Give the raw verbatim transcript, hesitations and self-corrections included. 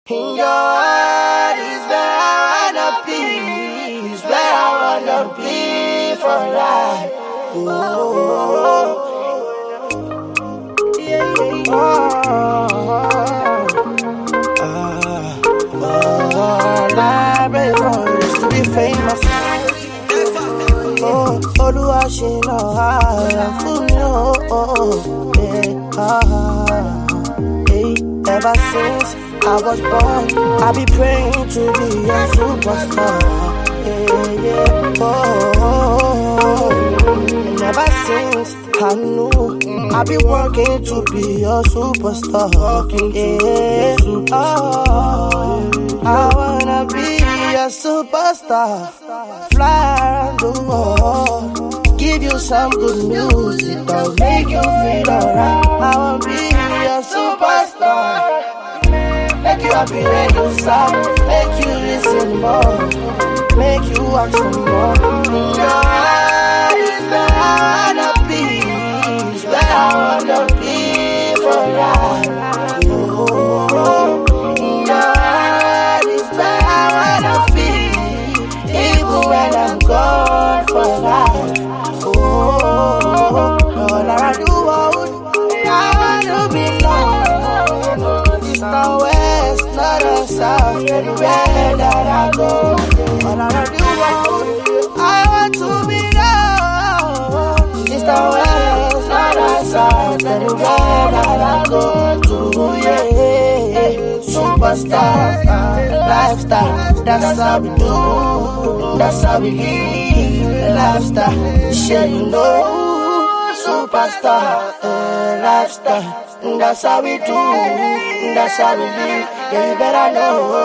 In your heart is where I wanna be, is where I wanna be for life. Oh, yeah, yeah. Oh, oh, I pray for this to be famous. Oh, Oluwashina, I feel you. Oh, yeah, ah, hey, ever since I was born, I be praying to be a superstar. Yeah, yeah, oh, oh, oh. And ever since I knew, I be working to be a superstar. Yeah, oh, I wanna be a superstar. Fly around the world, give you some good music that'll make you feel alright. I wanna be a superstar. Make you happy when you sad, make you listen more, make you ask for more. In your heart is where I wanna be, is where I wanna be for life. Oh, oh, oh. In your heart is where I wanna be, even when I'm gone for life. Oh, oh, oh, oh. All I do, oh, I wanna be loved. It's not west, not the south, anywhere that I go. All I do, oh, I want to be loved. It's not west, not the south, anywhere that I go to. Yeah, superstar, lifestyle, that's how we do, that's how we live, lifestyle, share you know. Superstar, uh, lifestyle, that's how we do, that's how we live, yeah, you better know.